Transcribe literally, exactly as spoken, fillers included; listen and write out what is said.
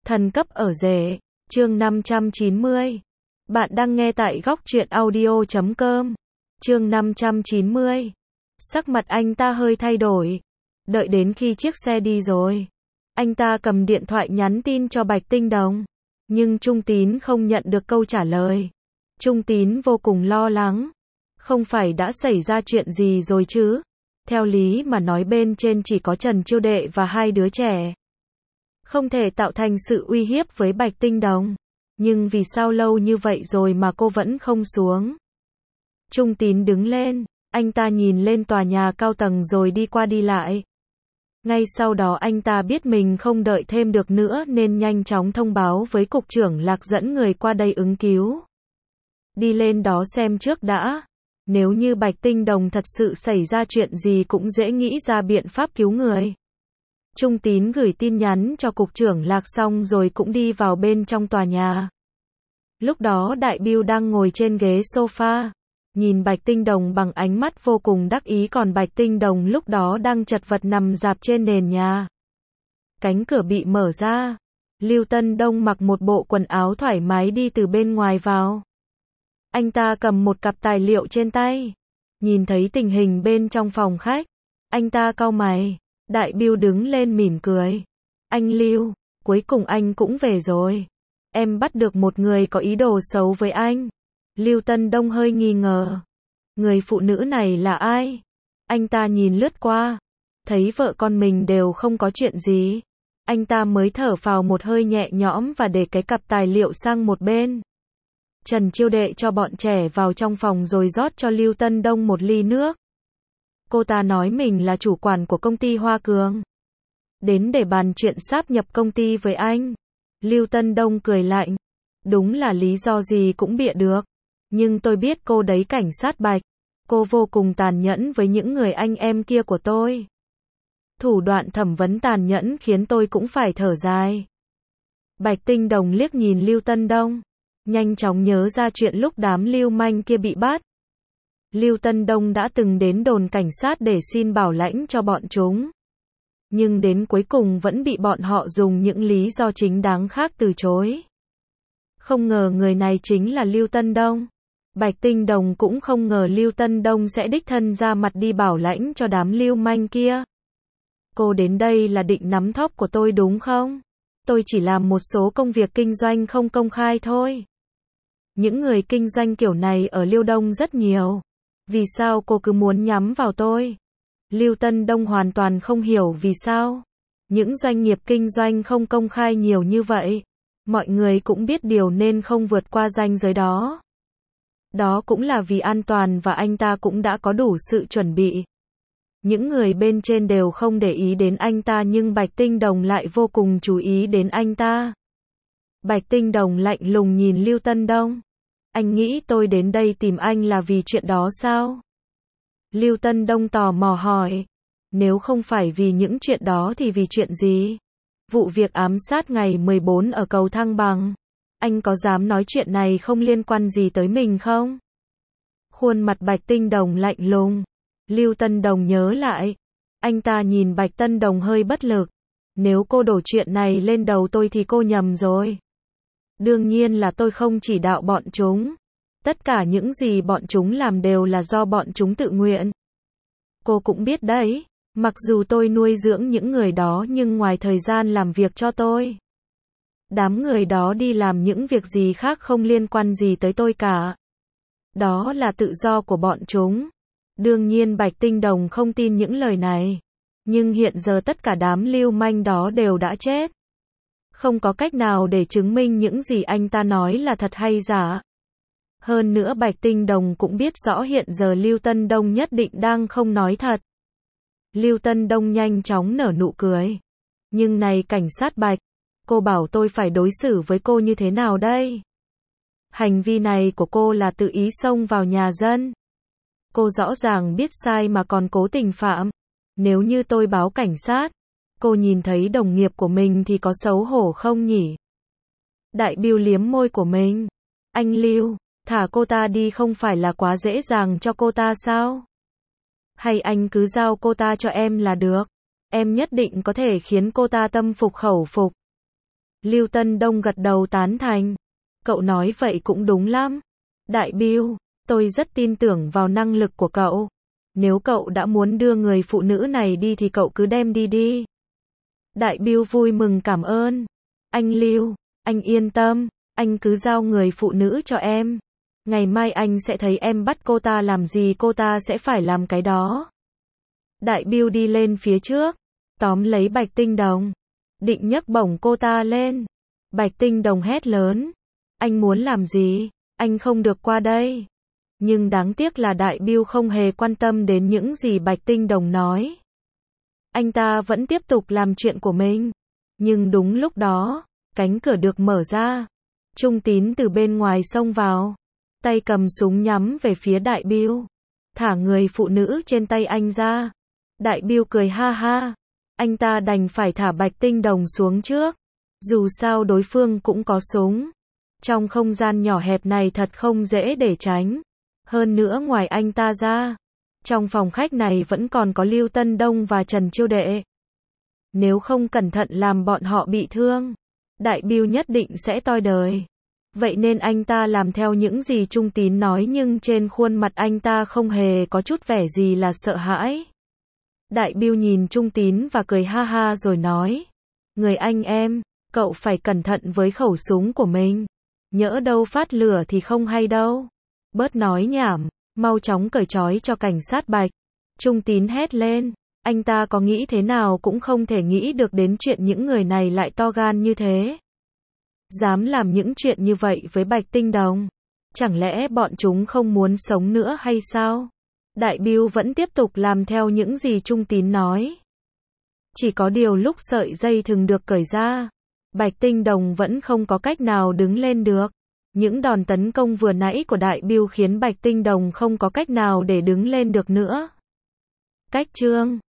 Thần cấp ở rể, chương năm trăm chín mươi. Bạn đang nghe tại góc truyện audio chấm com. Chương năm trăm chín mươi. Sắc mặt anh ta hơi thay đổi. Đợi đến khi chiếc xe đi rồi, anh ta cầm điện thoại nhắn tin cho Bạch Tinh Đồng. Nhưng Trung Tín không nhận được câu trả lời. Trung Tín vô cùng lo lắng. Không phải đã xảy ra chuyện gì rồi chứ? Theo lý mà nói bên trên chỉ có Trần Chiêu Đệ và hai đứa trẻ. Không thể tạo thành sự uy hiếp với Bạch Tinh Đồng. Nhưng vì sao lâu như vậy rồi mà cô vẫn không xuống? Trung Tín đứng lên, anh ta nhìn lên tòa nhà cao tầng rồi đi qua đi lại. Ngay sau đó anh ta biết mình không đợi thêm được nữa nên nhanh chóng thông báo với cục trưởng Lạc dẫn người qua đây ứng cứu. Đi lên đó xem trước đã. Nếu như Bạch Tinh Đồng thật sự xảy ra chuyện gì cũng dễ nghĩ ra biện pháp cứu người. Trung Tín gửi tin nhắn cho cục trưởng Lạc xong rồi cũng đi vào bên trong tòa nhà. Lúc đó Đại Bưu đang ngồi trên ghế sofa, nhìn Bạch Tinh Đồng bằng ánh mắt vô cùng đắc ý, còn Bạch Tinh Đồng lúc đó đang chật vật nằm rạp trên nền nhà. Cánh cửa bị mở ra, Lưu Tân Đông mặc một bộ quần áo thoải mái đi từ bên ngoài vào. Anh ta cầm một cặp tài liệu trên tay, nhìn thấy tình hình bên trong phòng khách, anh ta cau mày. Đại Bưu đứng lên mỉm cười. Anh Lưu, cuối cùng anh cũng về rồi. Em bắt được một người có ý đồ xấu với anh. Lưu Tân Đông hơi nghi ngờ. Người phụ nữ này là ai? Anh ta nhìn lướt qua, thấy vợ con mình đều không có chuyện gì. Anh ta mới thở phào một hơi nhẹ nhõm và để cái cặp tài liệu sang một bên. Trần Chiêu Đệ cho bọn trẻ vào trong phòng rồi rót cho Lưu Tân Đông một ly nước. Cô ta nói mình là chủ quản của công ty Hoa Cường, đến để bàn chuyện sáp nhập công ty với anh. Lưu Tân Đông cười lạnh. Đúng là lý do gì cũng bịa được. Nhưng tôi biết cô đấy cảnh sát Bạch. Cô vô cùng tàn nhẫn với những người anh em kia của tôi. Thủ đoạn thẩm vấn tàn nhẫn khiến tôi cũng phải thở dài. Bạch Tinh Đồng liếc nhìn Lưu Tân Đông, nhanh chóng nhớ ra chuyện lúc đám lưu manh kia bị bắt. Lưu Tân Đông đã từng đến đồn cảnh sát để xin bảo lãnh cho bọn chúng. Nhưng đến cuối cùng vẫn bị bọn họ dùng những lý do chính đáng khác từ chối. Không ngờ người này chính là Lưu Tân Đông. Bạch Tinh Đồng cũng không ngờ Lưu Tân Đông sẽ đích thân ra mặt đi bảo lãnh cho đám lưu manh kia. Cô đến đây là định nắm thóp của tôi đúng không? Tôi chỉ làm một số công việc kinh doanh không công khai thôi. Những người kinh doanh kiểu này ở Liêu Đông rất nhiều. Vì sao cô cứ muốn nhắm vào tôi? Lưu Tân Đông hoàn toàn không hiểu vì sao. Những doanh nghiệp kinh doanh không công khai nhiều như vậy. Mọi người cũng biết điều nên không vượt qua ranh giới đó. Đó cũng là vì an toàn và anh ta cũng đã có đủ sự chuẩn bị. Những người bên trên đều không để ý đến anh ta nhưng Bạch Tinh Đồng lại vô cùng chú ý đến anh ta. Bạch Tinh Đồng lạnh lùng nhìn Lưu Tân Đông. Anh nghĩ tôi đến đây tìm anh là vì chuyện đó sao? Lưu Tân Đông tò mò hỏi. Nếu không phải vì những chuyện đó thì vì chuyện gì? Vụ việc ám sát ngày mười bốn ở cầu Thăng Bằng. Anh có dám nói chuyện này không liên quan gì tới mình không? Khuôn mặt Bạch Tinh Đồng lạnh lùng. Lưu Tân Đồng nhớ lại. Anh ta nhìn Bạch Tân Đồng hơi bất lực. Nếu cô đổ chuyện này lên đầu tôi thì cô nhầm rồi. Đương nhiên là tôi không chỉ đạo bọn chúng. Tất cả những gì bọn chúng làm đều là do bọn chúng tự nguyện. Cô cũng biết đấy, mặc dù tôi nuôi dưỡng những người đó nhưng ngoài thời gian làm việc cho tôi, đám người đó đi làm những việc gì khác không liên quan gì tới tôi cả. Đó là tự do của bọn chúng. Đương nhiên Bạch Tinh Đồng không tin những lời này. Nhưng hiện giờ tất cả đám lưu manh đó đều đã chết. Không có cách nào để chứng minh những gì anh ta nói là thật hay giả. Hơn nữa Bạch Tinh Đồng cũng biết rõ hiện giờ Lưu Tân Đông nhất định đang không nói thật. Lưu Tân Đông nhanh chóng nở nụ cười. Nhưng này cảnh sát Bạch, cô bảo tôi phải đối xử với cô như thế nào đây? Hành vi này của cô là tự ý xông vào nhà dân. Cô rõ ràng biết sai mà còn cố tình phạm. Nếu như tôi báo cảnh sát, cô nhìn thấy đồng nghiệp của mình thì có xấu hổ không nhỉ? Đại Bưu liếm môi của mình. Anh Lưu, thả cô ta đi không phải là quá dễ dàng cho cô ta sao? Hay anh cứ giao cô ta cho em là được. Em nhất định có thể khiến cô ta tâm phục khẩu phục. Lưu Tân Đông gật đầu tán thành. Cậu nói vậy cũng đúng lắm. Đại Bưu, tôi rất tin tưởng vào năng lực của cậu. Nếu cậu đã muốn đưa người phụ nữ này đi thì cậu cứ đem đi đi. Đại Bưu vui mừng cảm ơn. Anh Lưu, anh yên tâm, anh cứ giao người phụ nữ cho em. Ngày mai anh sẽ thấy em bắt cô ta làm gì cô ta sẽ phải làm cái đó. Đại Bưu đi lên phía trước, tóm lấy Bạch Tinh Đồng, định nhấc bổng cô ta lên. Bạch Tinh Đồng hét lớn, anh muốn làm gì, anh không được qua đây. Nhưng đáng tiếc là Đại Bưu không hề quan tâm đến những gì Bạch Tinh Đồng nói. Anh ta vẫn tiếp tục làm chuyện của mình. Nhưng đúng lúc đó, cánh cửa được mở ra. Trung Tín từ bên ngoài xông vào, tay cầm súng nhắm về phía Đại Bưu. Thả người phụ nữ trên tay anh ra. Đại Bưu cười ha ha. Anh ta đành phải thả Bạch Tinh Đồng xuống trước. Dù sao đối phương cũng có súng. Trong không gian nhỏ hẹp này thật không dễ để tránh. Hơn nữa ngoài anh ta ra, trong phòng khách này vẫn còn có Lưu Tân Đông và Trần Chiêu Đệ. Nếu không cẩn thận làm bọn họ bị thương, Đại Bưu nhất định sẽ toi đời. Vậy nên anh ta làm theo những gì Trung Tín nói nhưng trên khuôn mặt anh ta không hề có chút vẻ gì là sợ hãi. Đại Bưu nhìn Trung Tín và cười ha ha rồi nói, người anh em, cậu phải cẩn thận với khẩu súng của mình. Nhỡ đâu phát lửa thì không hay đâu. Bớt nói nhảm, mau chóng cởi trói cho cảnh sát Bạch. Trung Tín hét lên, anh ta có nghĩ thế nào cũng không thể nghĩ được đến chuyện những người này lại to gan như thế. Dám làm những chuyện như vậy với Bạch Tinh Đồng. Chẳng lẽ bọn chúng không muốn sống nữa hay sao? Đại Bưu vẫn tiếp tục làm theo những gì Trung Tín nói. Chỉ có điều lúc sợi dây thừng được cởi ra, Bạch Tinh Đồng vẫn không có cách nào đứng lên được. Những đòn tấn công vừa nãy của Đại Bưu khiến Bạch Tinh Đồng không có cách nào để đứng lên được nữa. Cách chương